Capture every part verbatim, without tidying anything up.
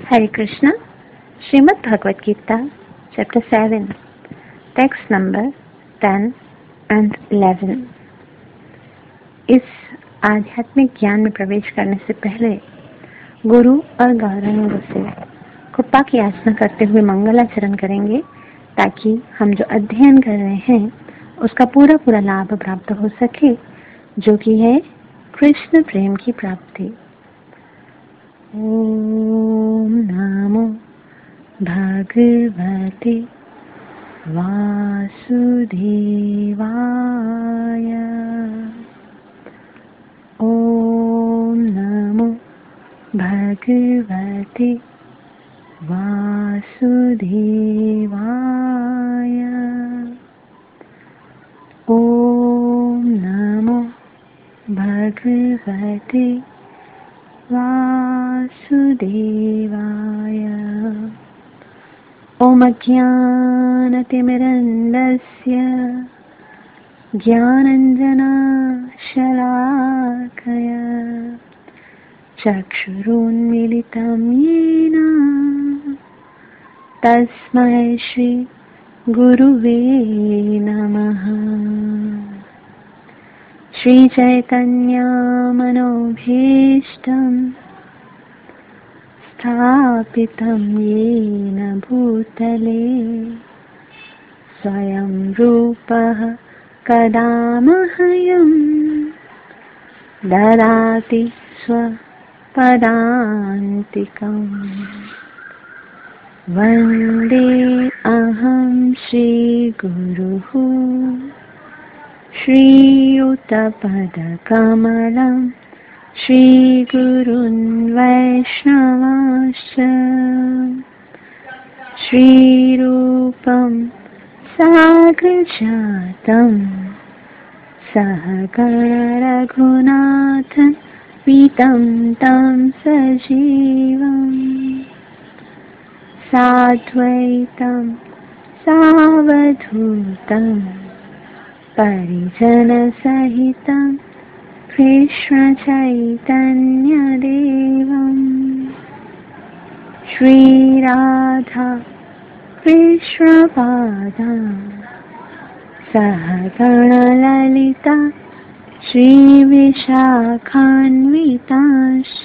Hare Krishna, Srimad Bhagavad Gita, Chapter seven, Text number ten and eleven. इस आध्यात्मिक ज्ञान में प्रवेश करने से पहले गुरु और गौरांग से कृपा की याचना करते हुए मंगलाचरण करेंगे, ताकि हम जो अध्ययन कर रहे हैं उसका पूरा पूरा लाभ प्राप्त हो सके, जो कि है कृष्ण प्रेम की प्राप्ति। ओम नमो भगवते वासुदेवाय। ओम नमो भगवते वासुदेवाय। ओम नमो भगवते वासुदेवाय। ओम अज्ञानतिमिरन्धस्य ज्ञानाञ्जनशलाकया चक्षुरुन्मीलितं येन तस्मै श्री गुरुवे नमः। श्री चैतन्य मनोभीष्टं स्थापितं येन भूतले स्वयं रूपः कदा मह्यं ददाति स्वपदान्तिकम्। वन्दे अहं श्रीगुरुः श्रीयुतपदकमलं श्रीगुरुन् वैष्णवांश्च श्रीरूपं साग्रजातं सहगण रघुनाथं पीतं तं सजीवम् साद्वैतं सावधूतं परिजनसहितं कृष्णचैतन्यदेवं श्रीराधा कृष्णपादां सहगणललिता श्रीविशाखान्वितांश्च।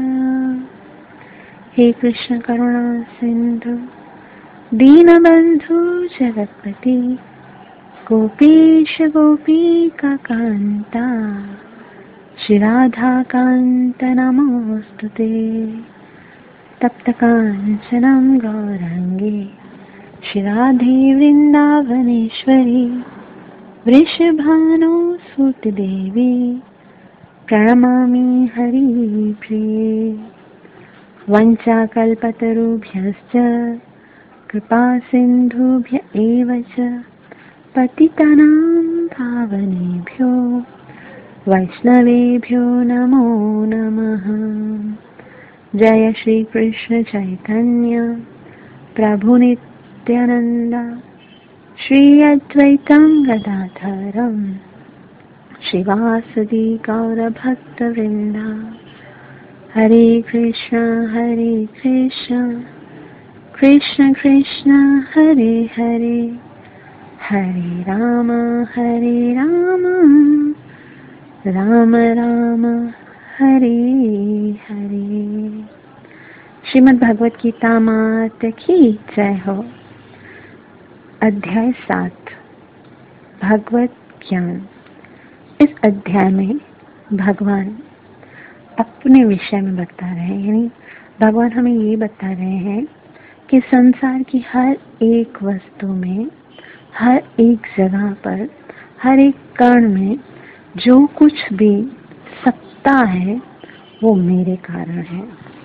हे कृष्ण करुणा सिंधु दीनबंधु जगत्पति गोपीश गोपिका कांता श्री राधा कांत नमोस्तुते। तप्त कांचनं गौरांगे श्री राधे वृंदावनेश्वरी वृषभानुसुते देवी प्रणमामि हरिप्रिये। वंचाकल्पतरुभ्यश्च कृपा सिन्धुभ्य एव च पतितानां पावनेभ्यो वैष्णवेभ्यो नमो नमः। जय श्री कृष्ण चैतन्य प्रभु नित्यानंद श्री अद्वैतं गदाधरं श्रीवासदि गौरभक्तवृंद। हरे कृष्ण हरे कृष्ण कृष्ण कृष्ण हरे हरे हरे राम हरे राम राम राम हरे हरे। श्रीमद् भगवत गीता माता की जय हो। अध्याय सात, भगवत ज्ञान। इस अध्याय में भगवान अपने विषय में बता रहे हैं, यानी भगवान हमें ये बता रहे हैं कि संसार की हर एक वस्तु में, हर एक जगह पर, हर एक कण में जो कुछ भी सत्ता है वो मेरे कारण है।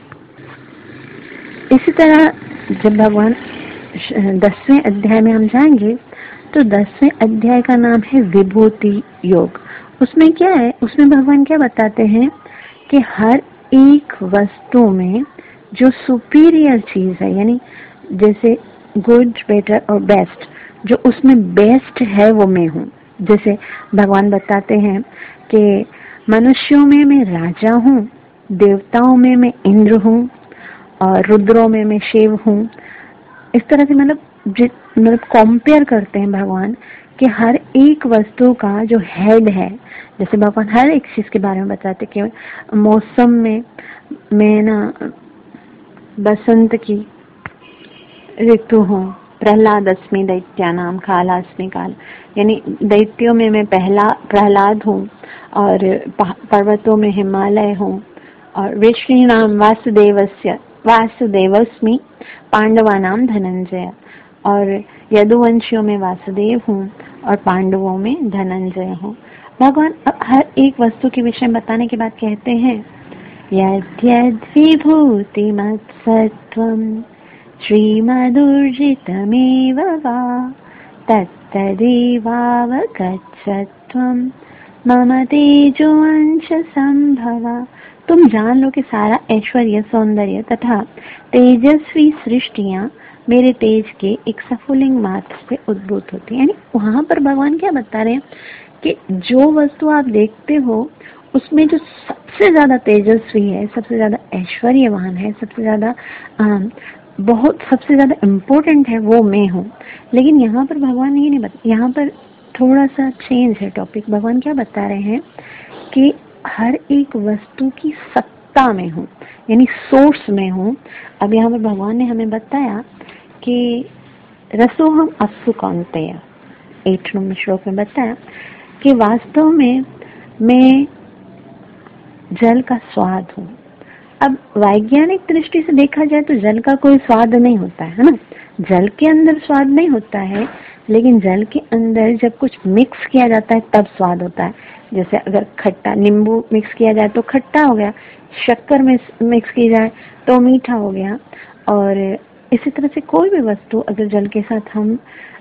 इसी तरह जब भगवान दसवें अध्याय में हम जाएंगे तो दसवें अध्याय का नाम है विभूति योग। उसमें क्या है, उसमें भगवान क्या बताते हैं कि हर एक वस्तु में जो सुपीरियर चीज है, यानी जैसे गुड, बेटर और बेस्ट, जो उसमें बेस्ट है वो मैं हूँ। जैसे भगवान बताते हैं कि मनुष्यों में मैं राजा हूँ, देवताओं में मैं इंद्र हूँ, और रुद्रों में मैं शिव हूँ। इस तरह से मतलब मतलब कंपेयर करते हैं भगवान कि हर एक वस्तु का जो हेड है, जैसे भगवान हर एक चीज के बारे में बताते कि मौसम में मैं ना बसंत की ऋतु हूँ, प्रहलाद अस्मि दैत्यानाम कालास्मि काल, यानी दैत्यों में मैं पहला प्रहलाद हूँ और पर्वतों में हिमालय हूँ, और ऋषीणाम वासुदेवस्य वासुदेवस्मि पांडवानाम धनंजय, और यदुवंशियों में वासुदेव हूँ और पांडवों में धनंजय हूँ। भगवान अब हर एक वस्तु के विषय में बताने के बाद कहते हैं यद्यद्विभूतिमत्सत्त्वं श्रीमदूर्जितमेव वा तत्तदेवावगच्छत्वं मम तेजोंश संभवा। तुम जान लो कि सारा ऐश्वर्य, सौंदर्य तथा तेजस्वी सृष्टियां मेरे तेज के एक सफुलिंग मात्र से उद्भूत होती है। यानी वहां पर भगवान क्या बता रहे हैं कि जो वस्तु आप देखते हो उसमें जो सबसे ज्यादा तेजस्वी है, सबसे ज्यादा ऐश्वर्यवान है, सबसे ज्यादा बहुत सबसे ज्यादा इम्पोर्टेंट है, वो मैं हूँ। लेकिन यहाँ पर भगवान ये नहीं बता, यहाँ पर थोड़ा सा चेंज है टॉपिक। भगवान क्या बता रहे हैं कि हर एक वस्तु की सत्ता में हूँ, यानी सोर्स में हूँ। अब यहाँ पर भगवान ने हमें बताया कि रसोहम अप्सु कौन्तेय, एट नंबर श्लोक में बताया कि वास्तव में मैं जल का स्वाद हूँ। अब वैज्ञानिक दृष्टि से देखा जाए तो जल का कोई स्वाद नहीं होता है, है ना। जल के अंदर स्वाद नहीं होता है, लेकिन जल के अंदर जब कुछ मिक्स किया जाता है तब स्वाद होता है। जैसे अगर खट्टा, नींबू मिक्स किया जाए तो खट्टा हो गया, शक्कर में मिक्स की जाए तो मीठा हो गया, और इसी तरह से कोई भी वस्तु अगर जल के साथ हम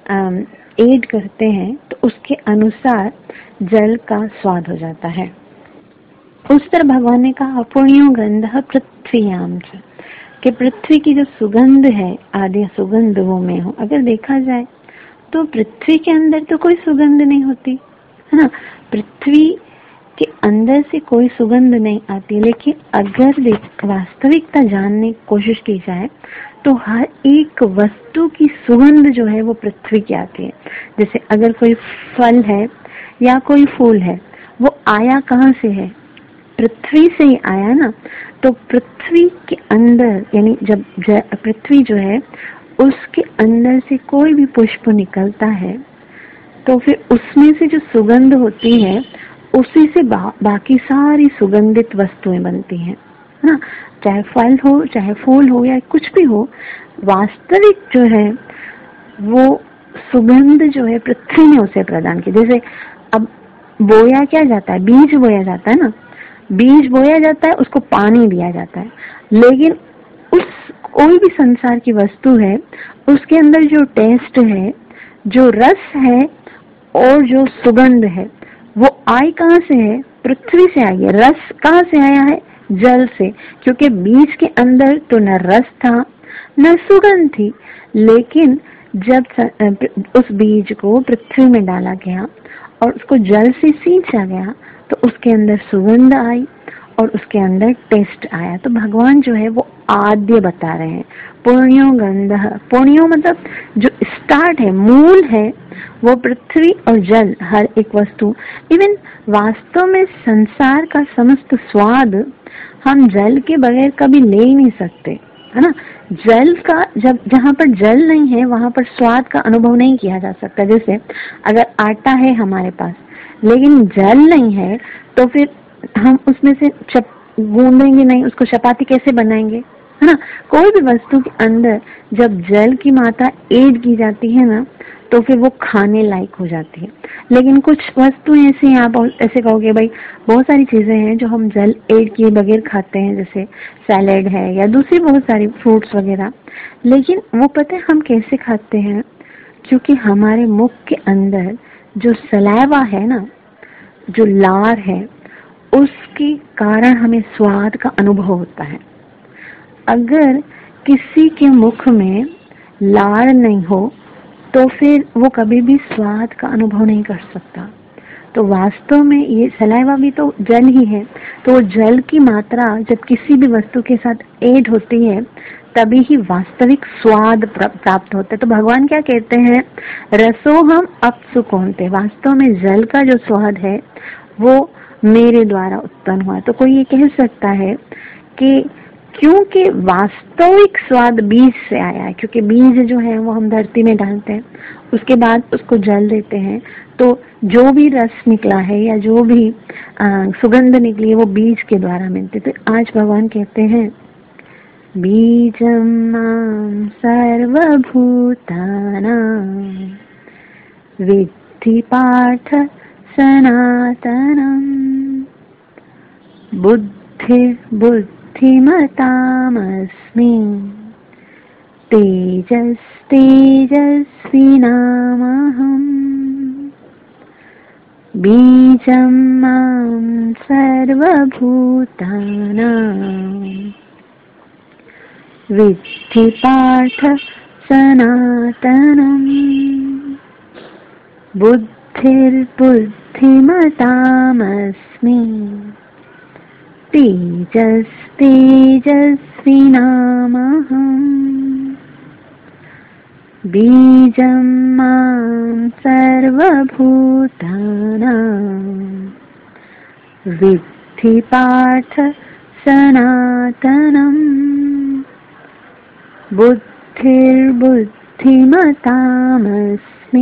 ऐड करते हैं तो उसके अनुसार जल का स्वाद हो जाता है। उस तरह भगवान ने कहा पुण्यो गंधः पृथ्व्याम च, कि पृथ्वी की जो सुगंध है, आदि सुगंध वो मैं हूँ। अगर देखा जाए तो पृथ्वी के अंदर तो कोई सुगंध नहीं होती, है ना। पृथ्वी के अंदर से कोई सुगंध नहीं आती, लेकिन अगर वास्तविकता जानने की कोशिश की जाए तो हर एक वस्तु की सुगंध जो है वो पृथ्वी की आती है। जैसे अगर कोई फल है या कोई फूल है, वो आया कहाँ से है? पृथ्वी से ही आया ना। तो पृथ्वी के अंदर, यानी जब पृथ्वी जो है उसके अंदर से कोई भी पुष्प निकलता है तो फिर उसमें से जो सुगंध होती है उसी से बा, बाकी सारी सुगंधित वस्तुएं बनती हैं, है ना। चाहे फल हो, चाहे फूल हो, या कुछ भी हो, वास्तविक जो है वो सुगंध जो है पृथ्वी ने उसे प्रदान की। जैसे अब बोया क्या जाता है, बीज बोया जाता है ना, बीज बोया जाता है, उसको पानी दिया जाता है, लेकिन उस कोई भी संसार की वस्तु है उसके अंदर जो टेस्ट है, जो रस है और जो सुगंध है, वो आई कहाँ से है? पृथ्वी से आई है। रस कहाँ से आया है? जल से, क्योंकि बीज के अंदर तो न रस था न सुगंध थी। लेकिन जब उस बीज को पृथ्वी में डाला गया और उसको जल से सींचा गया तो उसके अंदर सुगंध आई और उसके अंदर टेस्ट आया। तो भगवान जो है वो आद्य बता रहे हैं, पुण्यो गंधः। पुण्यो मतलब जो स्टार्ट है, मूल है, वो पृथ्वी और जल, हर एक वस्तु। इवन वास्तव में संसार का समस्त स्वाद हम जल के बगैर कभी ले ही नहीं सकते, है ना। जल का, जब जहाँ पर जल नहीं है वहां पर स्वाद का अनुभव नहीं किया जा सकता। जैसे अगर आटा है हमारे पास लेकिन जल नहीं है तो फिर हम उसमें से चप गूंदेंगे नहीं, उसको चपाती कैसे बनाएंगे, है ना। कोई भी वस्तु के अंदर जब जल की मात्रा ऐड की जाती है ना तो फिर वो खाने लायक हो जाती है। लेकिन कुछ वस्तुएं ऐसी हैं, आप ऐसे कहोगे भाई बहुत सारी चीजें हैं जो हम जल ऐड किए बगैर खाते हैं, जैसे सैलेड है या दूसरी बहुत सारी फ्रूट्स वगैरह। लेकिन वो पता है हम कैसे खाते हैं? क्योंकि हमारे मुख के अंदर जो सलाइवा है ना, जो लार है, उसके कारण हमें स्वाद का अनुभव होता है। अगर किसी के मुख में लार नहीं हो तो फिर वो कभी भी स्वाद का अनुभव नहीं कर सकता। तो वास्तव में ये सलाइवा भी तो जल ही है। तो जल की मात्रा जब किसी भी वस्तु के साथ ऐड होती है तभी ही वास्तविक स्वाद प्राप्त होता है। तो भगवान क्या कहते हैं, रसोहम अप्सु कौन्ते, वास्तव में जल का जो स्वाद है वो मेरे द्वारा उत्पन्न हुआ। तो कोई ये कह सकता है कि क्योंकि वास्तविक स्वाद बीज से आया है, क्योंकि बीज जो है वो हम धरती में डालते हैं, उसके बाद उसको जल देते हैं, तो जो भी रस निकला है या जो भी आ, सुगंध निकली है वो बीज के द्वारा मिलती। तो आज भगवान कहते हैं बीजम मां सर्वभूतानां विद्धि पार्थ सनातनम बुद्धि बुद्धिमतामस्मि तेजस्तेजस्विनामहम् बीजं मां सर्वभूतानां विद्धि पार्थ सनातनम् बुद्धिर्बुद्धिमतामस्मि तेजस्तेजस्विनामहम् बीजं मां सर्वभूतानां विद्धि पार्थ सनातनम् बुद्धिर्बुद्धिमतामस्मि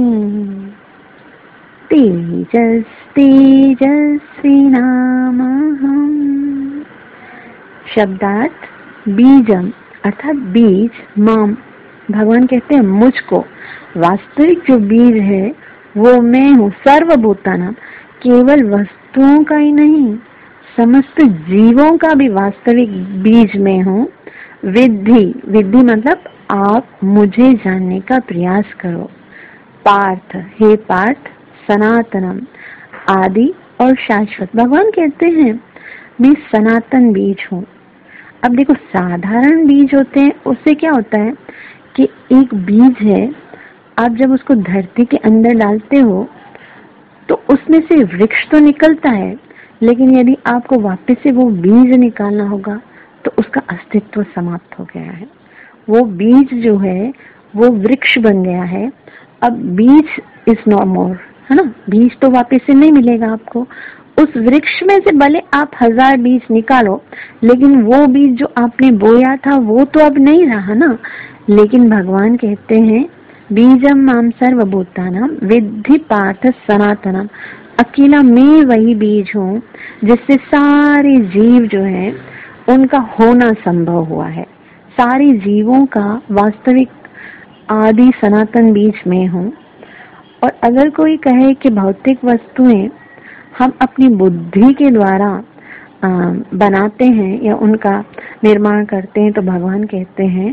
तेजस्तेजस्विनामहम्। शब्दार्थ बीजम अर्थात बीज, माम भगवान कहते हैं मुझको, वास्तविक जो बीज है वो मैं हूँ। सर्वभूतानां, केवल वस्तुओं का ही नहीं समस्त जीवों का भी वास्तविक बीज मैं हूँ। विद्धि, विद्धि मतलब आप मुझे जानने का प्रयास करो। पार्थ, हे पार्थ, सनातनम आदि और शाश्वत। भगवान कहते हैं मैं सनातन बीज हूँ। अब देखो साधारण बीज होते हैं, उससे क्या होता है कि एक बीज है, आप जब उसको धरती के अंदर डालते हो तो उसमें से वृक्ष तो निकलता है, लेकिन यदि आपको वापस से वो बीज निकालना होगा तो उसका अस्तित्व समाप्त हो गया है। वो बीज जो है वो वृक्ष बन गया है। अब बीज इज नो मोर, है ना, बीज तो वापस से नहीं मिलेगा आपको। उस वृक्ष में से भले आप हजार बीज निकालो, लेकिन वो बीज जो आपने बोया था वो तो अब नहीं रहा ना। लेकिन भगवान कहते हैं बीजम माम सर्वभूतानां विद्धि पार्थ सनातनम, अकेला मैं वही बीज हूँ जिससे सारे जीव जो है उनका होना संभव हुआ है। सारे जीवों का वास्तविक आदि सनातन बीज मैं हूँ। और अगर कोई कहे कि भौतिक वस्तुएं हम अपनी बुद्धि के द्वारा आ, बनाते हैं या उनका निर्माण करते हैं, तो भगवान कहते हैं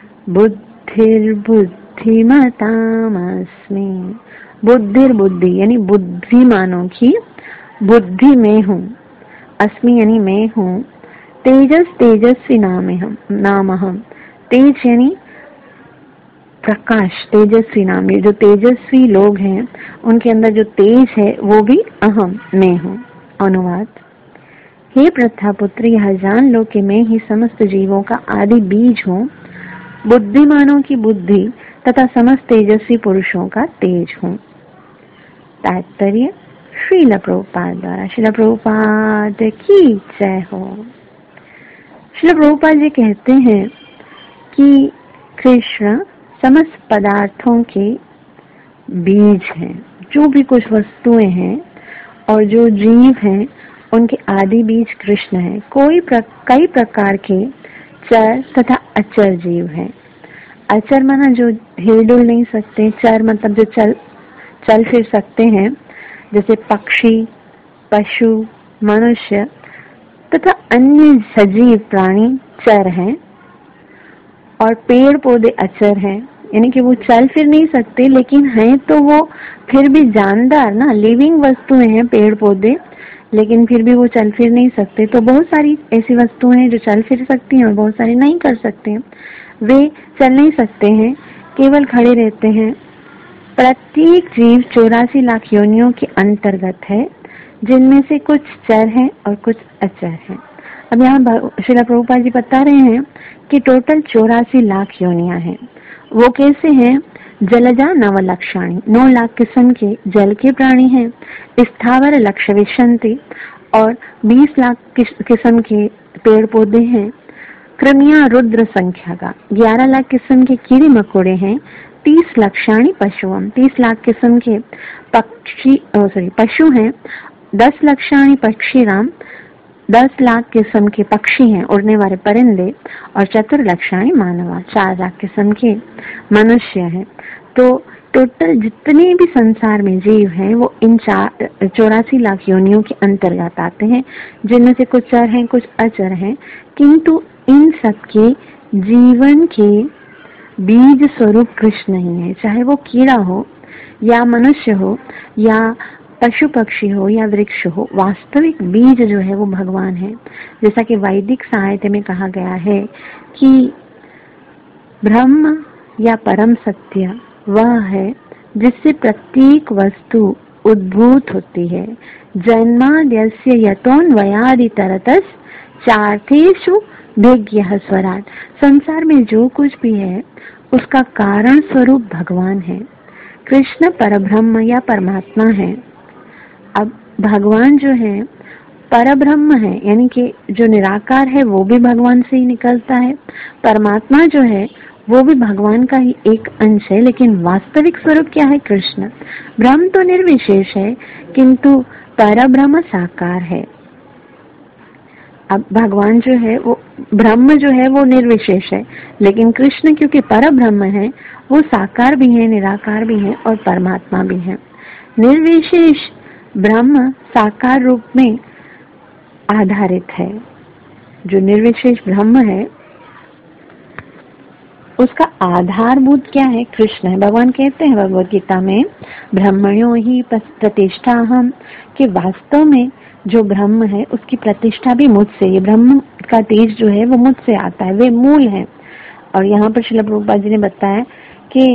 बुद्धिर्बुद्धिमतामस्मि, बुद्धिर्बुद्धि यानी बुद्धिमानों की बुद्धि में हूँ, अस्मि यानी मैं हूँ, तेजस तेजस्वी नामहम नामहम, तेज यानी प्रकाश, तेजस्वी नाम, ये जो तेजस्वी लोग हैं उनके अंदर जो तेज है वो भी अहम मैं हूँ। अनुवाद, हे प्रथापुत्र, यह जान लो कि मैं ही समस्त जीवों का आदि बीज हूँ, बुद्धिमानों की बुद्धि तथा समस्त तेजस्वी पुरुषों का तेज हूँ। तात्पर्य श्रील प्रभुपाद द्वारा। श्रील प्रभुपाद की जय हो। श्रील प्रभुपाद जी कहते हैं कि कृष्ण समस्त पदार्थों के बीज हैं। जो भी कुछ वस्तुएं हैं और जो जीव हैं उनके आदि बीज कृष्ण है। कोई प्र, कई प्रकार के चर तथा अचर जीव हैं। अचर माना जो हिल डुल नहीं सकते, चर मतलब जो चल चल फिर सकते हैं, जैसे पक्षी, पशु, मनुष्य तथा अन्य सजीव प्राणी चर हैं। और पेड़ पौधे अचर हैं, यानी कि वो चल फिर नहीं सकते लेकिन हैं तो वो फिर भी जानदार ना, लिविंग वस्तुएं हैं पेड़ पौधे, लेकिन फिर भी वो चल फिर नहीं सकते। तो बहुत सारी ऐसी वस्तुएं हैं जो चल फिर सकती हैं और बहुत सारी नहीं कर सकते हैं। वे चल नहीं सकते हैं, केवल खड़े रहते हैं। प्रत्येक जीव चौरासी लाख योनियों के अंतर्गत है, जिनमें से कुछ चर हैं और कुछ अचर हैं। अब यहाँ श्रील प्रभुपाद जी बता रहे हैं कि टोटल चौरासी लाख योनियां हैं। वो कैसे हैं? जलजा नव लक्षाणी, नौ लाख किस्म के जल के प्राणी हैं। स्थावर लक्ष विशंति, और बीस लाख किस्म के पेड़ पौधे हैं। कृमिया रुद्र संख्या का, ग्यारह लाख किस्म के कीड़े मकोड़े हैं। तीस लक्षाणी पशुओं, तीस लाख किस्म के पक्षी सॉरी पशु हैं। दस लक्षाणी पक्षी राम, दस लाख किस्म के पक्षी हैं उड़ने वाले परिंदे। और चतुर्लक्षाणी मानवा, चार लाख किस्म के मनुष्य हैं। तो टोटल जितने भी संसार में जीव हैं वो इन चार चौरासी लाख योनियों के अंतर्गत आते हैं, जिनमें से कुछ चर हैं, कुछ अचर हैं। किंतु इन सबके जीवन के बीज स्वरूप कृष्ण ही है। चाहे वो कीड़ा हो या मनुष्य हो या पशु पक्षी हो या वृक्ष हो, वास्तविक बीज जो है वो भगवान है। जैसा कि वैदिक साहित्य में कहा गया है कि ब्रह्म या परम सत्य वह है जिससे प्रत्येक वस्तु उद्भूत होती है। जन्माद्यस्य यतोन्वयादि तरतस चार्थेषु भेज्ञः स्वराट। संसार में जो कुछ भी है उसका कारण स्वरूप भगवान है। कृष्ण परब्रह्म या परमात्मा है। अब भगवान जो है परब्रह्म है, यानी कि जो निराकार है वो भी भगवान से ही निकलता है। परमात्मा जो है वो भी भगवान का ही एक अंश है, लेकिन वास्तविक स्वरूप क्या है? कृष्ण। ब्रह्म तो निर्विशेष है, किंतु परब्रह्म साकार है। अब भगवान जो है वो, ब्रह्म जो है वो निर्विशेष है, लेकिन कृष्ण क्योंकि परब्रह्म है वो साकार भी है, निराकार भी है और परमात्मा भी है। निर्विशेष ब्रह्म साकार रूप में आधारित है। जो निर्विशेष ब्रह्म है उसका आधारभूत क्या है? कृष्ण है। भगवान कहते हैं भगवद गीता में, ब्रह्मणो ही प्रतिष्ठा हम, कि वास्तव में जो ब्रह्म है उसकी प्रतिष्ठा भी मुझसे, ये ब्रह्म का तेज जो है वो मुझसे आता है, वे मूल है। और यहाँ पर श्रील प्रभुपाद जी ने बताया कि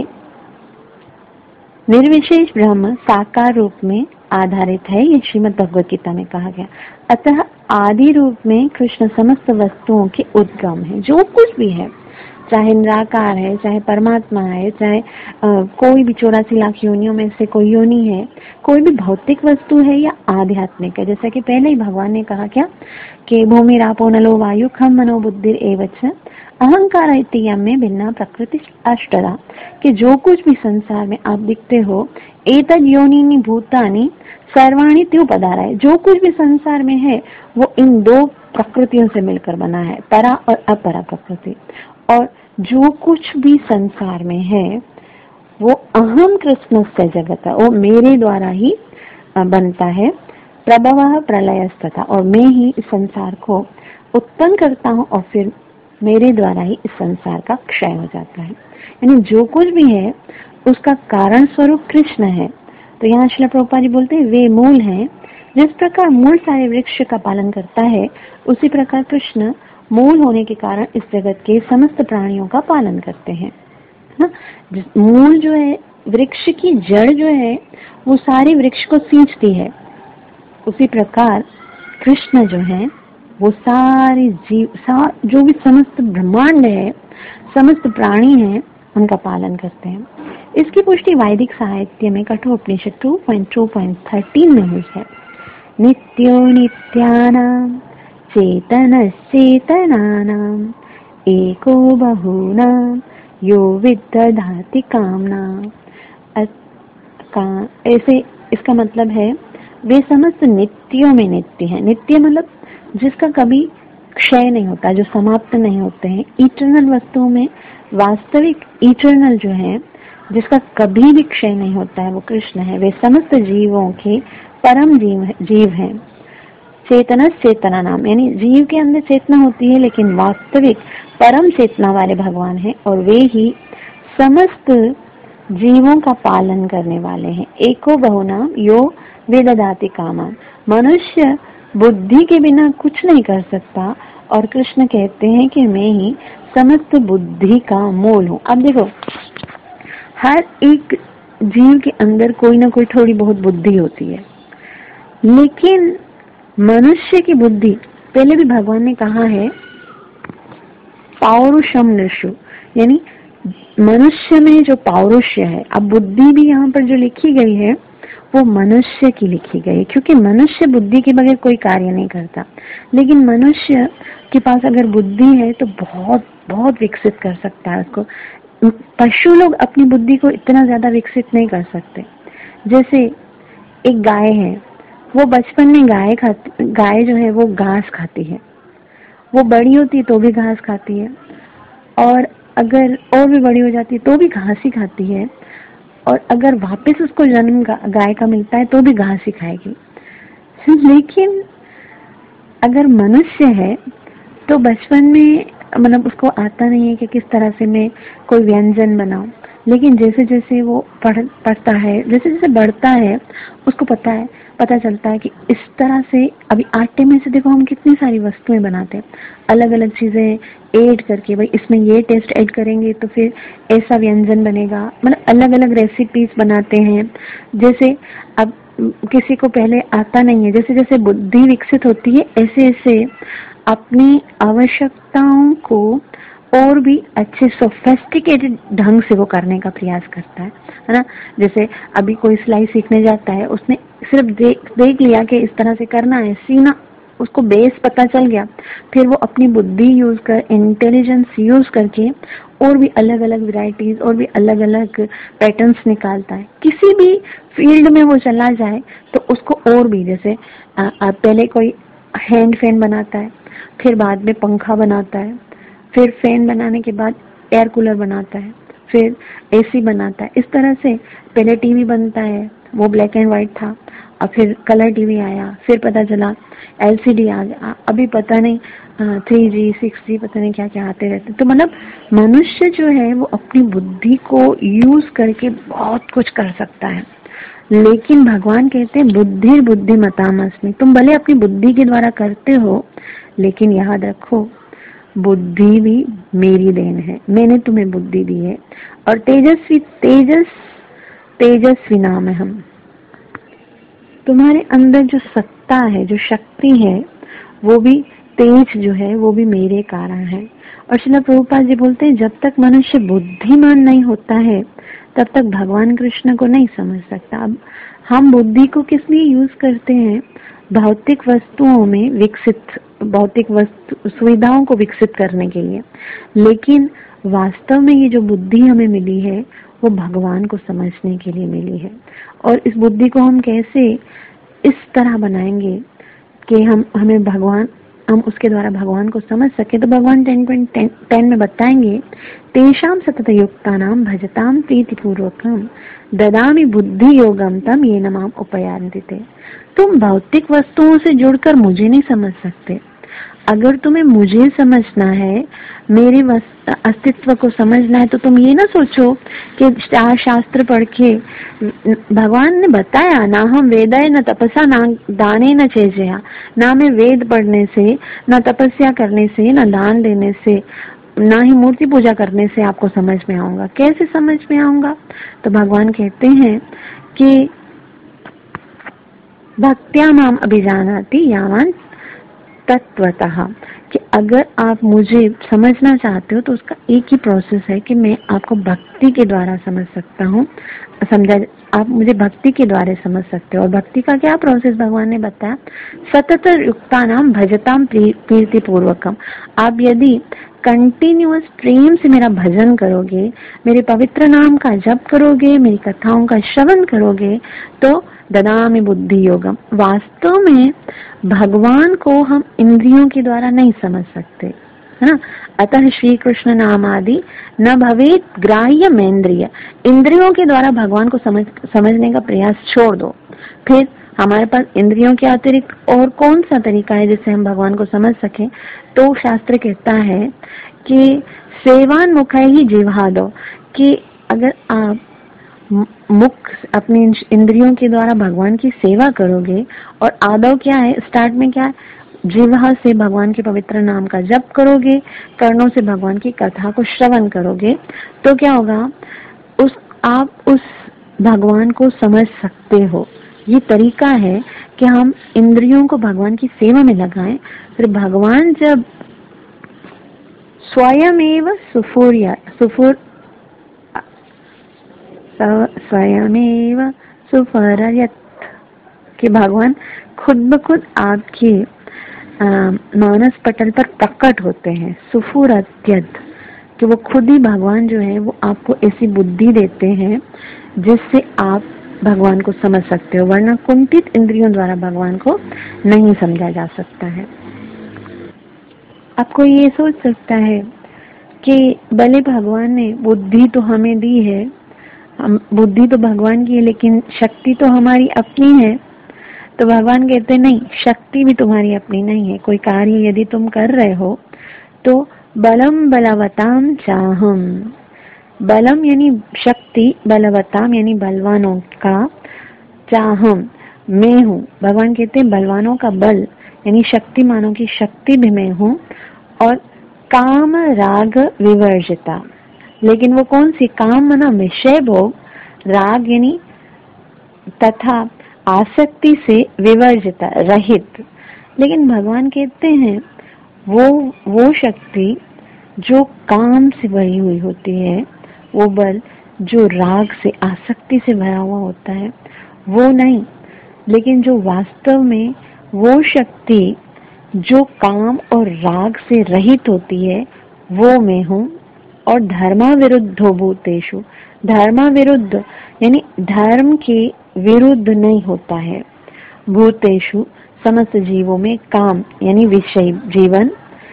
निर्विशेष ब्रह्म साकार रूप में आधारित है, ये श्रीमद् भगवद गीता में कहा गया। अतः आदि रूप में कृष्ण समस्त वस्तुओं के उद्गम है। जो कुछ भी है, चाहे निराकार है, चाहे परमात्मा है, चाहे आ, कोई भी चौरासी लाख योनियों में से कोई योनि है, कोई भी भौतिक वस्तु है या आध्यात्मिक है। जैसा कि पहले ही भगवान ने कहा क्या कि भूमि रापो नलो वायु खम मनो बुद्धि एवच अहंकार में भिन्ना प्रकृति अष्टदा, कि जो कुछ भी संसार में आप दिखते हो, एतद योनिनी भूतानि सर्वाणि त्युपदाराय, जो कुछ भी संसार में है वो इन दो प्रकृतियों से मिलकर बना है, परा और अपरा प्रकृति। और जो कुछ भी संसार में है वो अहम कृष्ण से जगत है, वो मेरे द्वारा ही बनता है। प्रभवः प्रलयस्तथा, और मैं ही इस संसार को उत्पन्न करता हूँ और फिर मेरे द्वारा ही इस संसार का क्षय हो जाता है। यानी जो कुछ भी है उसका कारण स्वरूप कृष्ण है। तो यहाँ श्रील प्रभुपाद जी बोलते हैं वे मूल हैं। जिस प्रकार मूल सारे वृक्ष का पालन करता है, उसी प्रकार कृष्ण मूल होने के कारण इस जगत के समस्त प्राणियों का पालन करते हैं। ना, मूल जो है, वृक्ष की जड़ जो है वो सारे वृक्ष को सींचती है, उसी प्रकार कृष्ण जो है वो सारे जीव सा, जो भी समस्त ब्रह्मांड है, समस्त प्राणी हैं, उनका पालन करते हैं। इसकी पुष्टि वैदिक साहित्य में Kathopanishad two point two point thirteen में हुई है। नित्यो नित्यानां चेतनश्चेतनानां एको बहुनां यो विदधाति कामना। ऐसे इसका मतलब है वे समस्त नित्यों में नित्य है। नित्य मतलब जिसका कभी क्षय नहीं होता, जो समाप्त नहीं होते हैं। इटर्नल वस्तुओं में वास्तविक इटर्नल जो है, जिसका कभी भी क्षय नहीं होता है, वो कृष्ण है। वे समस्त जीवों के परम जीव जीव हैं। चेतना चेतना नाम, यानी जीव के अंदर चेतना होती है लेकिन वास्तविक परम चेतना वाले भगवान है, और वे ही समस्त जीवों का पालन करने वाले हैं। एको बहुनाम यो वेददाति कामान। मनुष्य बुद्धि के बिना कुछ नहीं कर सकता, और कृष्ण कहते हैं कि मैं ही समस्त बुद्धि का मूल हूँ। अब देखो, हर एक जीव के अंदर कोई ना कोई थोड़ी बहुत बुद्धि होती है, लेकिन मनुष्य की बुद्धि पहले भी भगवान ने कहा है पौरुषम नृषु, यानी मनुष्य में जो पौरुष्य है। अब बुद्धि भी यहाँ पर जो लिखी गई है वो मनुष्य की लिखी गई, क्योंकि मनुष्य बुद्धि के बगैर कोई कार्य नहीं करता। लेकिन मनुष्य के पास अगर बुद्धि है तो बहुत बहुत विकसित कर सकता है उसको। पशु लोग अपनी बुद्धि को इतना ज्यादा विकसित नहीं कर सकते। जैसे एक गाय है, वो बचपन में गाय खाती, गाय जो है वो घास खाती है, वो बड़ी होती है तो भी घास खाती है, और अगर और भी बड़ी हो जाती है तो भी घास ही खाती है, और अगर वापस उसको जन्म गाय का मिलता है तो भी घास ही खाएगी। लेकिन अगर मनुष्य है तो बचपन में मतलब उसको आता नहीं है कि किस तरह से मैं कोई व्यंजन बनाऊं, लेकिन जैसे जैसे वो पढ़ पढ़ता है, जैसे जैसे बढ़ता है, उसको पता है पता चलता है कि इस तरह से, अभी आटे में से देखो हम कितनी सारी वस्तुएं बनाते हैं, अलग अलग चीजें ऐड करके, भाई इसमें ये टेस्ट ऐड करेंगे तो फिर ऐसा व्यंजन बनेगा, मतलब अलग अलग रेसिपीज बनाते हैं। जैसे अब किसी को पहले आता नहीं है, जैसे जैसे बुद्धि विकसित होती है ऐसे ऐसे अपनी आवश्यकताओं को और भी अच्छे सोफिस्टिकेटेड ढंग से वो करने का प्रयास करता है, है ना। जैसे अभी कोई सिलाई सीखने जाता है, उसने सिर्फ देख देख लिया कि इस तरह से करना है, सीना, उसको बेस पता चल गया, फिर वो अपनी बुद्धि यूज कर, इंटेलिजेंस यूज करके और भी अलग अलग वैरायटीज और भी अलग अलग पैटर्न्स निकालता है। किसी भी फील्ड में वो चला जाए तो उसको और भी, जैसे आ, आ, पहले कोई हैंड फैन बनाता है, फिर बाद में पंखा बनाता है, फिर फैन बनाने के बाद एयर कूलर बनाता है, फिर एसी बनाता है। इस तरह से पहले टीवी बनता है, वो ब्लैक एंड व्हाइट था, और फिर कलर टीवी आया, फिर पता चला एलसीडी आ गया, अभी पता नहीं थ्री जी सिक्स जी पता नहीं क्या क्या आते रहते। तो मतलब मनुष्य जो है वो अपनी बुद्धि को यूज करके बहुत कुछ कर सकता है। लेकिन भगवान कहते हैं बुद्धि बुद्धिमतामस्मि, तुम भले अपनी बुद्धि के द्वारा करते हो, लेकिन याद रखो बुद्धि भी मेरी देन है, मैंने तुम्हें बुद्धि दी है। और तेजस्वी तेजस तेजस्वी नाम है हम, तुम्हारे अंदर जो सत्ता है, जो शक्ति है, वो भी तेज जो है वो भी मेरे कारण है। और श्रील प्रभुपाद जी बोलते हैं जब तक मनुष्य बुद्धिमान नहीं होता है तब तक भगवान कृष्ण को नहीं समझ सकता। अब हम बुद्धि को किस लिए यूज करते हैं? भौतिक वस्तुओं में विकसित, भौतिक वस्तु सुविधाओं को विकसित करने के लिए। लेकिन वास्तव में ये जो बुद्धि हमें मिली है वो भगवान को समझने के लिए मिली है। और इस बुद्धि को हम कैसे इस तरह बनाएंगे कि हम हमें भगवान हम उसके द्वारा भगवान को समझ सके। तो भगवान टेन पॉइंट टेन में बताएंगे तेषाम सतत युक्तानाम भजताम प्रीति पूर्वकम ददामि बुद्धि योगम तम ये नमाम उपयान्ति। तुम भौतिक वस्तुओं से जुड़कर मुझे नहीं समझ सकते। अगर तुम्हें मुझे समझना है, मेरे अस्तित्व को समझना है, तो तुम ये ना सोचो कि शास्त्र पढ़ के, भगवान ने बताया ना हम वेदाय न तपसा ना दाने न चेजया, ना मैं वेद पढ़ने से, न तपस्या करने से, न दान देने से, ना ही मूर्ति पूजा करने से आपको समझ में आऊंगा। कैसे समझ में आऊंगा? तो भगवान कहते हैं कि भक्त्या माम अभिजानाति यावान तत्वतः, कि अगर आप मुझे समझना चाहते हो तो उसका एक ही प्रोसेस है कि मैं आपको भक्ति के द्वारा समझ सकता हूँ, समझा, आप मुझे भक्ति के द्वारा समझ सकते हो। और भक्ति का क्या प्रोसेस भगवान ने बताया? सतत युक्तानाम भजताम प्रीति पूर्वकम। आप यदि कंटिन्यूअस प्रेम से मेरा भजन करोगे, मेरे पवित्र नाम का जप करोगे, मेरी कथाओं का श्रवण करोगे, तो ददामि बुद्धि योगम। वास्तव में भगवान को हम इंद्रियों के द्वारा नहीं समझ सकते, है ना। अतः श्री कृष्ण नाम आदि न भवेत ग्राह्य मेन्द्रिय। इंद्रियों के द्वारा भगवान को समझ समझने का प्रयास छोड़ दो। फिर हमारे पास इंद्रियों के अतिरिक्त और कौन सा तरीका है जिससे हम भगवान को समझ सके? तो शास्त्र कहता है कि सेवान मुख ही जिह्वा दो, कि अगर आप मुख अपनी इंद्रियों के द्वारा भगवान की सेवा करोगे, और आदव क्या है, स्टार्ट में क्या है, जिह्वा से भगवान के पवित्र नाम का जप करोगे, कर्णों से भगवान की कथा को श्रवण करोगे, तो क्या होगा, उस आप उस भगवान को समझ सकते हो। ये तरीका है कि हम इंद्रियों को भगवान की सेवा में लगाएं, फिर भगवान जब स्वयमेव सुफुर्या सुफुर स्वयमेव सुफरयत कि भगवान खुद ब खुद आपके मानस पटल पर प्रकट होते हैं। सुफुरत्यत कि वो खुद ही भगवान जो है वो आपको ऐसी बुद्धि देते हैं जिससे आप भगवान को समझ सकते हो, वरना कुंठित इंद्रियों द्वारा भगवान को नहीं समझा जा सकता है। आपको ये सोच सकता है कि भले भगवान ने बुद्धि तो हमें दी है, हम बुद्धि तो भगवान की है, लेकिन शक्ति तो हमारी अपनी है। तो भगवान कहते नहीं, शक्ति भी तुम्हारी अपनी नहीं है। कोई कार्य यदि तुम कर रहे हो तो बलम बलवताम चाहम, बलम यानी शक्ति, बलवताम यानी बलवानों का, चाहम मैं हूँ। भगवान कहते हैं बलवानों का बल यानी शक्तिमानों की शक्ति भी मैं हूँ, और काम राग विवर्जिता, लेकिन वो कौन सी? काम मना विषय भोग, राग यानी तथा आसक्ति से विवर्जिता रहित। लेकिन भगवान कहते हैं वो वो शक्ति जो काम से भरी हुई होती है, वो बल जो राग से आसक्ति से भरा हुआ होता है, वो नहीं, लेकिन जो वास्तव में वो शक्ति जो काम और राग से रहित होती है वो मैं हूँ। और धर्मा विरुद्धो भूतेषु, धर्मा विरुद्ध यानी धर्म के विरुद्ध नहीं होता है। भूतेषु समस्त जीवों में, काम यानी विषय जीवन,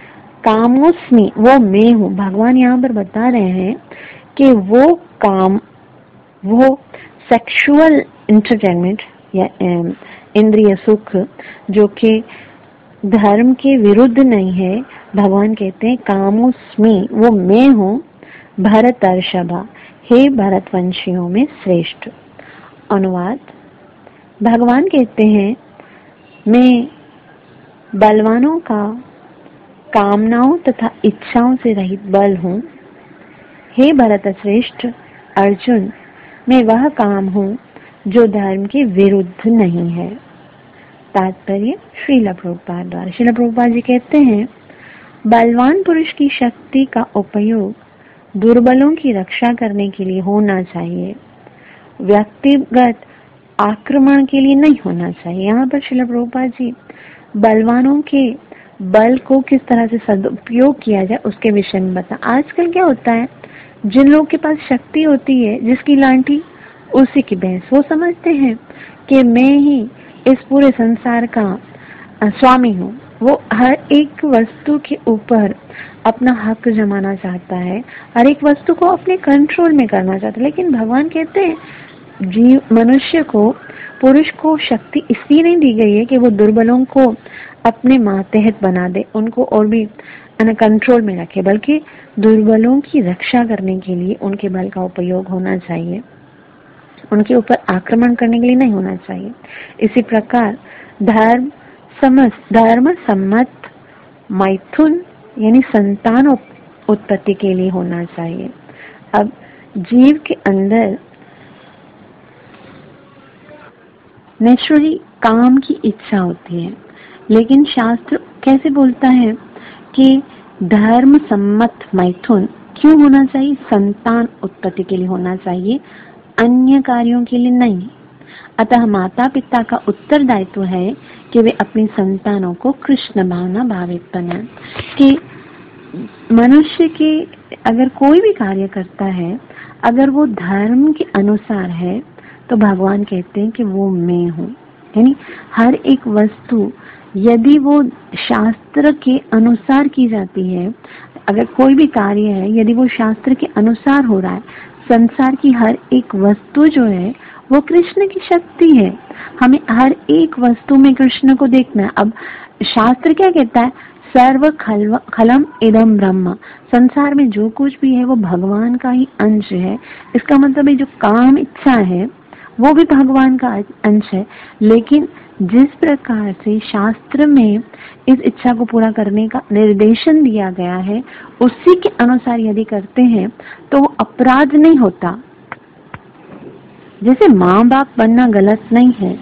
कामोस्मि वो मैं हूँ। भगवान यहाँ पर बता रहे हैं कि वो काम, वो सेक्सुअल इंटरटेनमेंट या इंद्रिय सुख जो कि धर्म के विरुद्ध नहीं है, भगवान कहते हैं कामोस्मि वो मैं हूँ। भरतर्षभा, हे भरतवंशियों में श्रेष्ठ। अनुवाद, भगवान कहते हैं मैं बलवानों का कामनाओं तथा इच्छाओं से रहित बल हूँ। हे भरत श्रेष्ठ अर्जुन, मैं वह काम हूँ जो धर्म के विरुद्ध नहीं है। तात्पर्य श्रील प्रभुपाद द्वारा। श्रील प्रभुपाद जी कहते हैं बलवान पुरुष की शक्ति का उपयोग दुर्बलों की रक्षा करने के लिए होना चाहिए, व्यक्तिगत आक्रमण के लिए नहीं होना चाहिए। यहाँ पर श्रील प्रभुपाद जी बलवानों के बल को किस तरह से सदुपयोग किया जाए उसके विषय में बता। आजकल क्या होता है, जिन लोगों के पास शक्ति होती है, जिसकी लाठी उसी की भैंस, वो समझते हैं कि मैं ही इस पूरे संसार का स्वामी हूँ। वो हर एक वस्तु के ऊपर अपना हक जमाना चाहता है, हर एक वस्तु को अपने कंट्रोल में करना चाहता है। लेकिन भगवान कहते हैं जीव मनुष्य को, पुरुष को शक्ति इसलिए नहीं दी गई है कि वो दुर्बलों को अपने मातहत बना दे, उनको और भी कंट्रोल में रखे, बल्कि दुर्बलों की रक्षा करने के लिए उनके बल का उपयोग होना चाहिए, उनके ऊपर आक्रमण करने के लिए नहीं होना चाहिए। इसी प्रकार धर्म समस्त धर्म सम्मत मैथुन यानी संतान उत्पत्ति के लिए होना चाहिए। अब जीव के अंदर नेचुरली काम की इच्छा होती है, लेकिन शास्त्र कैसे बोलता है कि धर्म सम्मत मैथुन क्यों होना चाहिए? संतान उत्पत्ति के लिए होना चाहिए, अन्य कार्यों के लिए नहीं। अतः माता पिता का उत्तरदायित्व है कि वे अपनी संतानों को कृष्ण भावना भावित बनाएं। कि मनुष्य के अगर कोई भी कार्य करता है, अगर वो धर्म के अनुसार है, तो भगवान कहते हैं कि वो मैं हूँ। यानी हर एक वस्तु यदि वो शास्त्र के अनुसार की जाती है, अगर कोई भी कार्य है यदि वो शास्त्र के अनुसार हो रहा है, संसार की हर एक वस्तु जो है वो कृष्ण की शक्ति है। हमें हर एक वस्तु में कृष्ण को देखना है। अब शास्त्र क्या कहता है? सर्व खल खलम इदम ब्रह्म, संसार में जो कुछ भी है वो भगवान का ही अंश है। इसका मतलब है जो काम इच्छा है वो भी भगवान का अंश है। लेकिन जिस प्रकार से शास्त्र में इस इच्छा को पूरा करने का निर्देशन दिया गया है, उसी के अनुसार यदि करते हैं तो वो अपराध नहीं होता। जैसे माँ बाप बनना गलत नहीं है,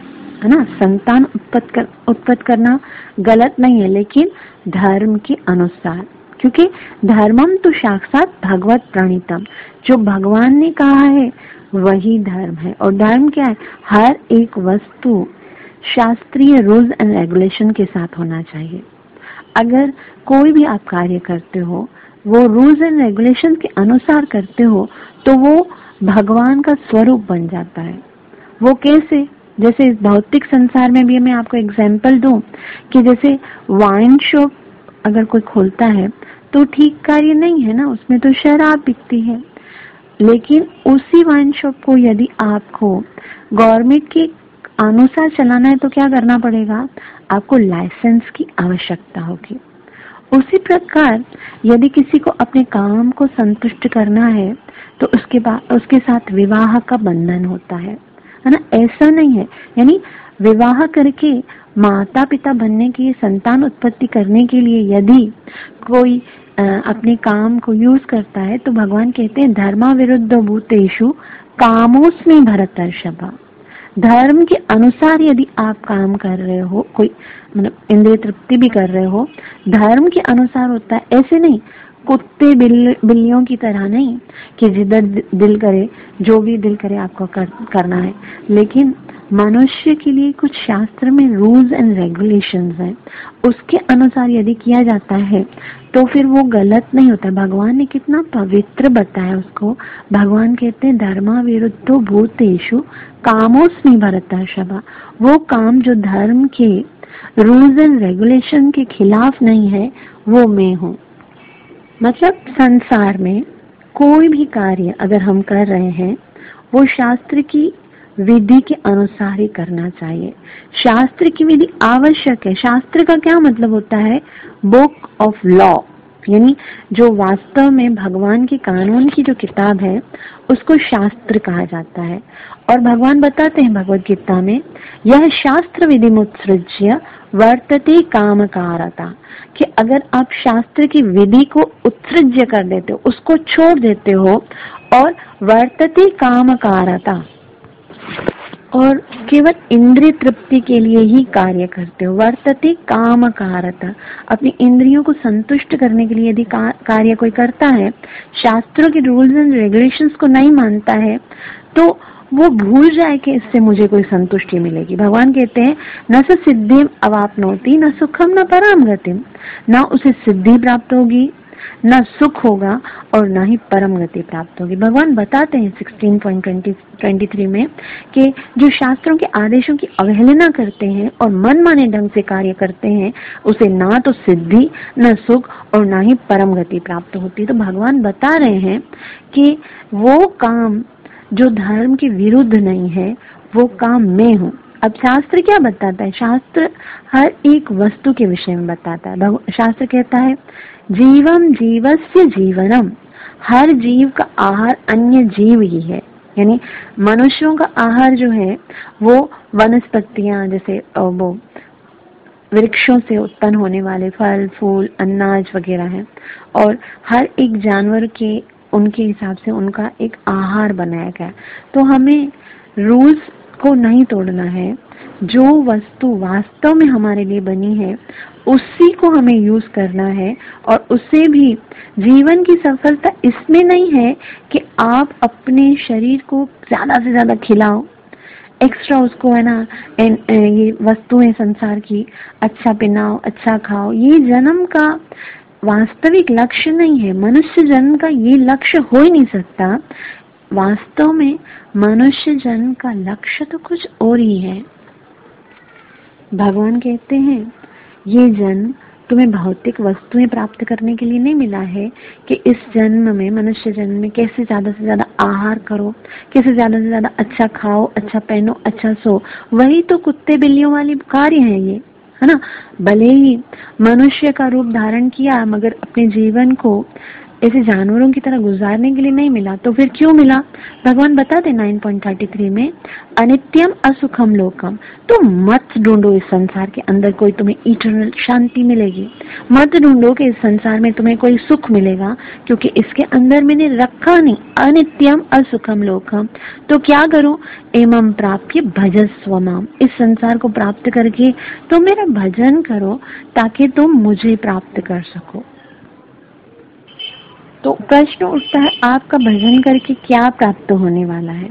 है ना, संतान उत्पत्ति कर, उत्पत्ति करना गलत नहीं है, लेकिन धर्म के अनुसार, क्योंकि धर्मम तो साक्षात भगवत प्रणीतम, जो भगवान ने कहा है वही धर्म है। और धर्म क्या है? हर एक वस्तु शास्त्रीय रूल्स एंड रेगुलेशन के साथ होना चाहिए। अगर कोई भी आप कार्य करते हो वो रूल्स एंड रेगुलेशन के अनुसार करते हो तो वो भगवान का स्वरूप बन जाता है। वो कैसे? जैसे इस भौतिक संसार में भी मैं आपको एग्जाम्पल दूं कि जैसे वाइन शॉप अगर कोई खोलता है तो ठीक कार्य नहीं है ना, उसमें तो शराब बिकती है। लेकिन उसी वाइन शॉप को यदि आपको गवर्नमेंट के अनुसार चलाना है तो क्या करना पड़ेगा? आपको लाइसेंस की आवश्यकता होगी। उसी प्रकार यदि किसी को अपने काम को संतुष्ट करना है तो उसके बाद उसके साथ विवाह का बंधन होता है, है ना। ऐसा नहीं है, यानी विवाह करके माता पिता बनने के लिए, संतान उत्पत्ति करने के लिए यदि कोई आ, अपने काम को यूज करता है तो भगवान कहते हैं धर्मा विरुद्ध भूतेषु कामोस्मि भरतर्षभा। धर्म के अनुसार यदि आप काम कर रहे हो, कोई मतलब इंद्रिय तृप्ति भी कर रहे हो, धर्म के अनुसार होता है। ऐसे नहीं कुत्ते बिल, बिल्लियों की तरह नहीं कि जिधर दिल करे जो भी दिल करे आपको कर, करना है। लेकिन मनुष्य के लिए कुछ शास्त्र में रूल्स एंड रेगुलेशंस हैं, उसके अनुसार यदि किया जाता है तो फिर वो गलत नहीं होता। भगवान ने कितना पवित्र बताया उसको। भगवान कहते हैं धर्मा विरुद्धो भूतेषु कामोस्मि भरतर्षभा। वो काम जो धर्म के रूल्स एंड रेगुलेशन के खिलाफ नहीं है वो मैं हूँ। मतलब संसार में कोई भी कार्य अगर हम कर रहे हैं वो शास्त्र की विधि के अनुसार ही करना चाहिए। शास्त्र की विधि आवश्यक है। शास्त्र का क्या मतलब होता है? बुक ऑफ लॉ, यानी जो वास्तव में भगवान के कानून की जो किताब है उसको शास्त्र कहा जाता है। और भगवान बताते हैं भगवत गीता में, यह शास्त्र विधि मुत्सृज्य वर्तते कामकारता, कि अगर आप शास्त्र की विधि को उत्सृज्य कर देते हो, उसको छोड़ देते हो और वर्तते कामकारता और केवल इंद्रिय तृप्ति के लिए ही कार्य करते हो, वर्तते कामकारता, अपनी इंद्रियों को संतुष्ट करने के लिए यदि कार्य कोई करता है, शास्त्रों के रूल्स एंड रेगुलेशंस को नहीं मानता है तो वो भूल जाए कि इससे मुझे कोई संतुष्टि मिलेगी। भगवान कहते हैं न स सिद्धिम अवाप्नोति न सुखम न पराम गतिम, न उसे सिद्धि प्राप्त होगी न सुख होगा और न ही परम गति प्राप्त होगी। भगवान बताते हैं सोलह पॉइंट तेईस में कि जो शास्त्रों के आदेशों की अवहेलना करते हैं और मनमाने ढंग से कार्य करते हैं उसे ना तो सिद्धि न सुख और ना ही परम गति प्राप्त होती। तो भगवान बता रहे हैं कि वो काम जो धर्म के विरुद्ध नहीं है वो काम मैं हूँ। अब शास्त्र क्या बताता है? शास्त्र हर एक वस्तु के विषय में बताता है। शास्त्र कहता है जीवम जीवस्य जीवनम, हर जीव का आहार अन्य जीव ही है। यानी मनुष्यों का आहार जो है वो वनस्पतियां, जैसे वो वृक्षों से उत्पन्न होने वाले फल फूल अनाज वगैरह है, और हर एक जानवर के उनके हिसाब से उनका एक आहार बनाया गया। तो हमें रूल्स को नहीं तोड़ना है। जो वस्तु वास्तव में हमारे लिए बनी है उसी को हमें यूज करना है। और उससे भी जीवन की सफलता इसमें नहीं है कि आप अपने शरीर को ज्यादा से ज्यादा खिलाओ, एक्स्ट्रा उसको है ना, ये वस्तुएं संसार की अच्छा पहनाओ, अच्छा खाओ। ये जन्म का वास्तविक लक्ष्य नहीं है। मनुष्य जन्म का ये लक्ष्य हो ही नहीं सकता। वास्तव में मनुष्य जन्म का लक्ष्य तो कुछ और ही है। भगवान कहते हैं ये जन्म तुम्हें भौतिक वस्तुएं प्राप्त करने के लिए नहीं मिला है कि इस जन्म में, मनुष्य जन्म में कैसे ज्यादा से ज्यादा आहार करो, कैसे ज्यादा से ज्यादा अच्छा खाओ, अच्छा पहनो, अच्छा सो। वही तो कुत्ते बिल्लियों वाली कार्य है ये, है ना। भले ही मनुष्य का रूप धारण किया मगर अपने जीवन को ऐसे जानवरों की तरह गुजारने के लिए नहीं मिला, तो फिर क्यों मिला? भगवान बताते नाइन पॉइंट थर्टी थ्री में, अनित्यम असुखम लोकम। तो मत ढूंढो इस संसार के अंदर कोई तुम्हें इटर्नल शांति मिलेगी, मत ढूंढो कि इस संसार में तुम्हें कोई सुख मिलेगा, क्योंकि इसके अंदर मैंने रखा नहीं, अनित्यम असुखम लोकम। तो क्या करो? एमं प्राप्य भजस्व माम, इस संसार को प्राप्त करके तो मेरा भजन करो ताकि तुम मुझे प्राप्त कर सको। तो प्रश्न उठता है, आपका भजन करके क्या प्राप्त होने वाला है?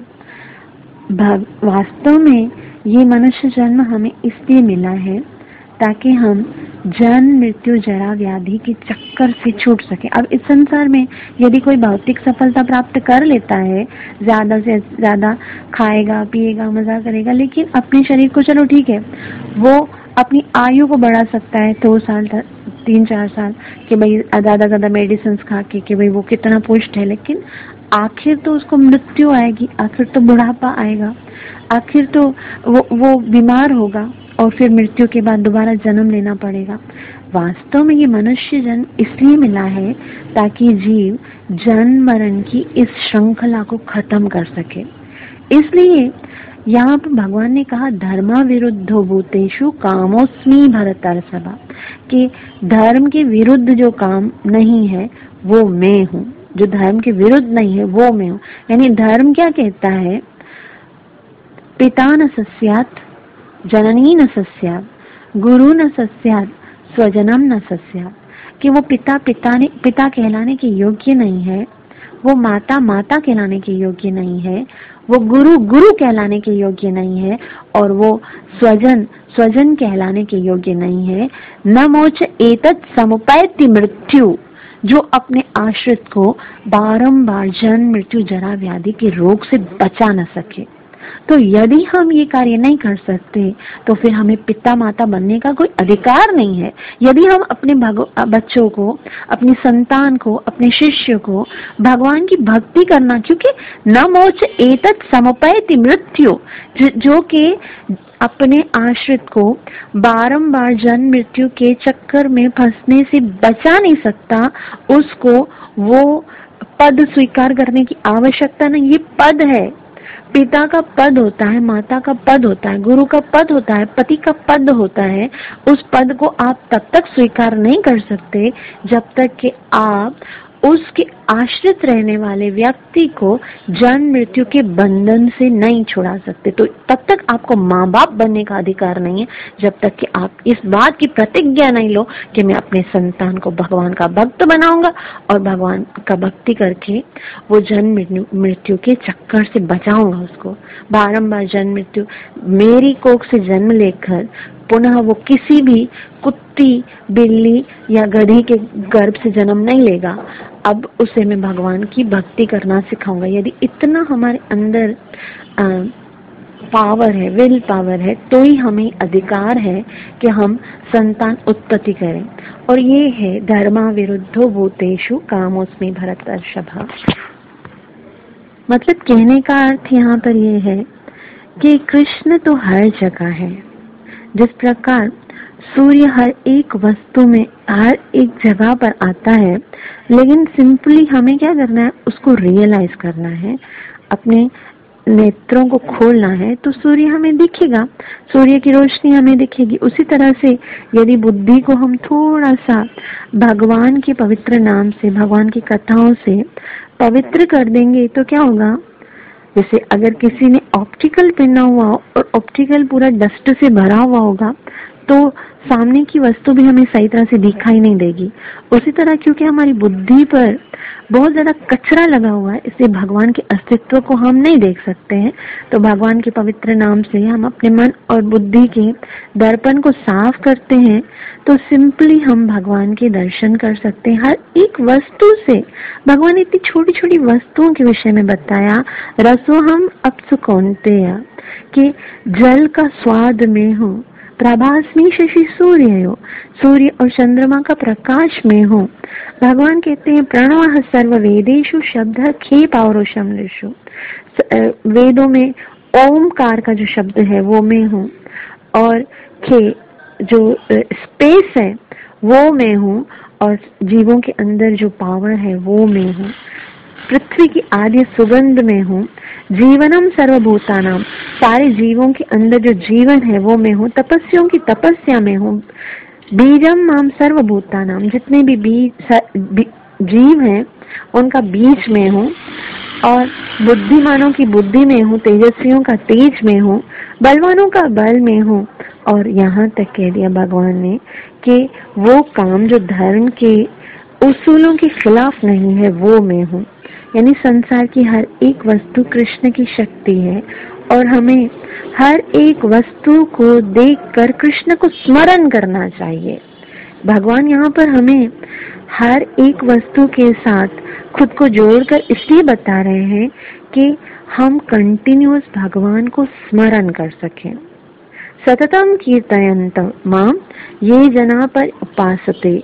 वास्तव में ये मनुष्य जन्म हमें इसलिए मिला है ताकि हम जन्म मृत्यु जरा व्याधि के चक्कर से छूट सके। अब इस संसार में यदि कोई भौतिक सफलता प्राप्त कर लेता है, ज्यादा से ज्यादा खाएगा पिएगा मजा करेगा, लेकिन अपने शरीर को, चलो ठीक है, वो अपनी आयु को बढ़ा सकता है दो साल तीन चार साल कि भाई ज्यादा ज्यादा मेडिसिन खा के कि भाई वो कितना पुष्ट है, लेकिन आखिर तो उसको मृत्यु आएगी, आखिर तो बुढ़ापा आएगा, आखिर तो वो वो बीमार होगा और फिर मृत्यु के बाद दोबारा जन्म लेना पड़ेगा। वास्तव में ये मनुष्य जन्म इसलिए मिला है ताकि जीव जन्म मरण की इस श्रृंखला को खत्म कर सके। इसलिए यहाँ पर भगवान ने कहा, धर्मा विरुद्धो भूतेषु कामोस्मि भरतर्षभ, कि धर्म के विरुद्ध जो काम नहीं है वो मैं हूँ, जो धर्म के विरुद्ध नहीं है वो मैं हूँ। यानी धर्म क्या कहता है? पिता न सस्यात्, जननी न सस्यात्, गुरु न सस्यात्, स्वजनम न सस्यात्, कि वो पिता पिता ने पिता कहलाने के योग्य नहीं है, वो माता माता कहलाने के योग्य नहीं है, वो गुरु गुरु कहलाने के योग्य नहीं है, और वो स्वजन स्वजन कहलाने के योग्य नहीं है। न मोच एतत् समुपैति मृत्यु, जो अपने आश्रित को बारंबार जन्म मृत्यु जरा व्याधि के रोग से बचा न सके। तो यदि हम ये कार्य नहीं कर सकते तो फिर हमें पिता माता बनने का कोई अधिकार नहीं है। यदि हम अपने बच्चों को, अपनी संतान को, अपने शिष्य को भगवान की भक्ति करना, क्योंकि न मोच एतत् समुपैति मृत्यु, जो कि अपने आश्रित को बारंबार जन्म मृत्यु के चक्कर में फंसने से बचा नहीं सकता, उसको वो पद स्वीकार करने की आवश्यकता नहीं। ये पद है, पिता का पद होता है, माता का पद होता है, गुरु का पद होता है, पति का पद होता है। उस पद को आप तब तक स्वीकार नहीं कर सकते जब तक कि आप उसके आश्रित रहने वाले व्यक्ति को जन्म मृत्यु के बंधन से नहीं छुड़ा सकते। तो तब तक आपको माँ बाप बनने का अधिकार नहीं है, जब तक कि आप इस बात की प्रतिज्ञा नहीं लो कि मैं अपने संतान को भगवान का भक्त बनाऊंगा और भगवान का भक्ति करके वो जन्म मृत्यु के चक्कर से बचाऊंगा उसको। बारंबार जन्म मृत्यु, मेरी कोख से जन्म लेकर पुनः वो किसी भी कुत्ती, बिल्ली या गधी के गर्भ से जन्म नहीं लेगा। अब उसे मैं भगवान की भक्ति करना सिखाऊंगा। यदि इतना हमारे अंदर आ, पावर है, विल पावर है, तो ही हमें अधिकार है कि हम संतान उत्पत्ति करें। और ये है धर्मा विरुद्धो भूतेषु कामोस्मि भरतर्षभ। मतलब कहने का अर्थ यहाँ पर ये है कि कृष्ण तो हर जगह है। जिस प्रकार सूर्य हर एक वस्तु में, हर एक जगह पर आता है, लेकिन सिंपली हमें क्या करना है? उसको रियलाइज करना है, अपने नेत्रों को खोलना है, तो सूर्य हमें दिखेगा, सूर्य की रोशनी हमें दिखेगी। उसी तरह से यदि बुद्धि को हम थोड़ा सा भगवान के पवित्र नाम से, भगवान की कथाओं से पवित्र कर देंगे तो क्या होगा? जैसे अगर किसी ने ऑप्टिकल पहना हुआ और ऑप्टिकल पूरा डस्ट से भरा हुआ होगा तो सामने की वस्तु भी हमें सही तरह से दिखाई नहीं देगी। उसी तरह क्योंकि हमारी बुद्धि पर बहुत ज्यादा कचरा लगा हुआ है, इसलिए भगवान के अस्तित्व को हम नहीं देख सकते हैं। तो भगवान के पवित्र नाम से हम अपने मन और बुद्धि के दर्पण को साफ करते हैं, तो सिंपली हम भगवान के दर्शन कर सकते हैं। हर एक वस्तु से भगवान ने इतनी छोटी छोटी वस्तुओं के विषय में बताया। रसो हम अप्सु कौन्तेय, कि जल का स्वाद में हूँ, प्रभास्मि शशि सूर्य हो, सूर्य और चंद्रमा का प्रकाश में हो। भगवान कहते हैं प्रणवः सर्व वेदेषु शब्द खे पौरुषम ऋषु, वेदों में ओमकार का जो शब्द है वो मैं हूँ, और खे जो स्पेस है वो मैं हूँ, और जीवों के अंदर जो पावर है वो मैं हूँ। पृथ्वी की आदि सुगंध में हूँ। जीवनम सर्वभूतानाम, सारे जीवों के अंदर जो जीवन है वो मैं हूँ। तपस्वियों की तपस्या में हूँ। बीजम माम सर्वभूतानाम, जितने भी बीज बी, जीव हैं उनका बीज में हूँ। और बुद्धिमानों की बुद्धि में हूँ, तेजस्वियों का तेज में हूँ, बलवानों का बल में हूँ। और यहाँ तक कह दिया भगवान ने कि वो काम जो धर्म के उसूलों के खिलाफ नहीं है वो मैं हूँ। यानी संसार की हर एक वस्तु कृष्ण की शक्ति है और हमें हर एक वस्तु को देखकर कृष्ण को स्मरण करना चाहिए। भगवान यहाँ पर हमें हर एक वस्तु के साथ खुद को जोड़कर इसलिए बता रहे हैं कि हम कंटिन्यूअस भगवान को स्मरण कर सकें। सततम कीर्तयन्त माम ये जना पर उपासते,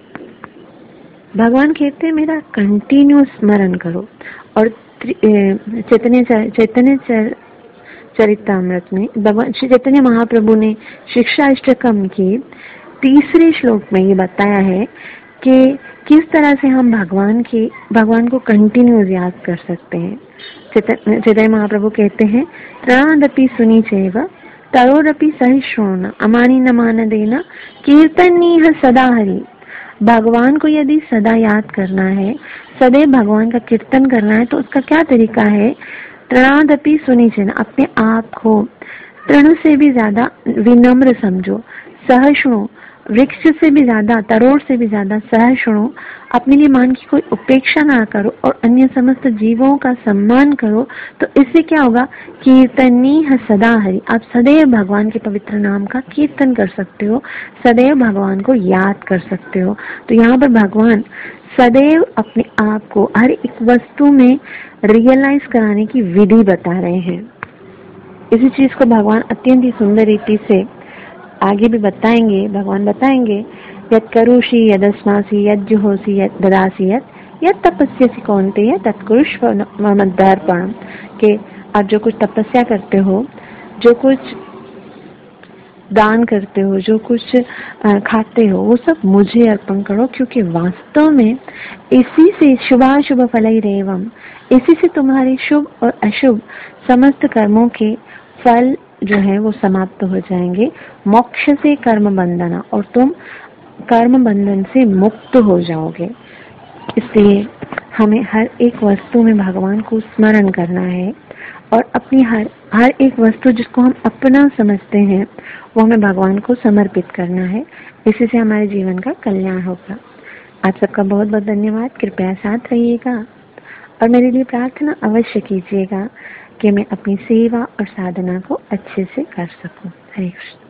भगवान कहते हैं मेरा कंटिन्यूअस स्मरण करो। और चैतन्य चैतन्य चरितामृत में भगवान श्री चैतन्य महाप्रभु ने शिक्षा अष्टकम के तीसरे श्लोक में ये बताया है कि किस तरह से हम भगवान के भगवान को कंटिन्यूअस याद कर सकते हैं। चैतन्य महाप्रभु कहते हैं त्रणादपि सुनी चैव तरोरपि सहिष्णुना अमानी न मान देना कीर्तनीय सदा हरि। भगवान को यदि सदा याद करना है, सदैव भगवान का कीर्तन करना है, तो उसका क्या तरीका है? त्रणादपि सुनी चैव, अपने आप को तृण से भी ज्यादा विनम्र समझो, सहिष्णु वृक्ष से भी ज्यादा, तरोड़ से भी ज्यादा सहिष्णु, अपने लिए मान की कोई उपेक्षा ना करो और अन्य समस्त जीवों का सम्मान करो। तो इससे क्या होगा? कीर्तनीय सदा हरि, आप सदैव भगवान के पवित्र नाम का कीर्तन कर सकते हो, सदैव भगवान को याद कर सकते हो। तो यहाँ पर भगवान सदैव अपने आप को हर एक वस्तु में रियलाइज कराने की विधि बता रहे हैं। इसी चीज को भगवान अत्यंत ही सुंदर रीति से आगे भी बताएंगे। भगवान बताएंगे यद करोषि यदस्मासी यद जुहोसी यद ददासी यद यद तपस्यसि कौन्तेय तत्कुरुष्व ममद्दर्पणम्, के आप जो कुछ तपस्या करते हो, जो कुछ दान करते हो, जो कुछ खाते हो, वो सब मुझे अर्पण करो, क्योंकि वास्तव में इसी से शुभाशुभ फलैरेवम्, इसी से तुम्हारे शुभ और अशुभ समस्त कर्मों के फल जो है वो समाप्त हो जाएंगे। मोक्ष से कर्म बंधना, और तुम कर्म बंधन से मुक्त हो जाओगे। इसलिए हमें हर एक वस्तु में भगवान को स्मरण करना है और अपनी हर हर एक वस्तु जिसको हम अपना समझते हैं वो हमें भगवान को समर्पित करना है। इसी से हमारे जीवन का कल्याण होगा। आप सबका बहुत बहुत धन्यवाद। कृपया साथ रहिएगा और मेरे लिए प्रार्थना अवश्य कीजिएगा कि मैं अपनी सेवा और साधना को अच्छे से कर सकूं। हरे कृष्ण।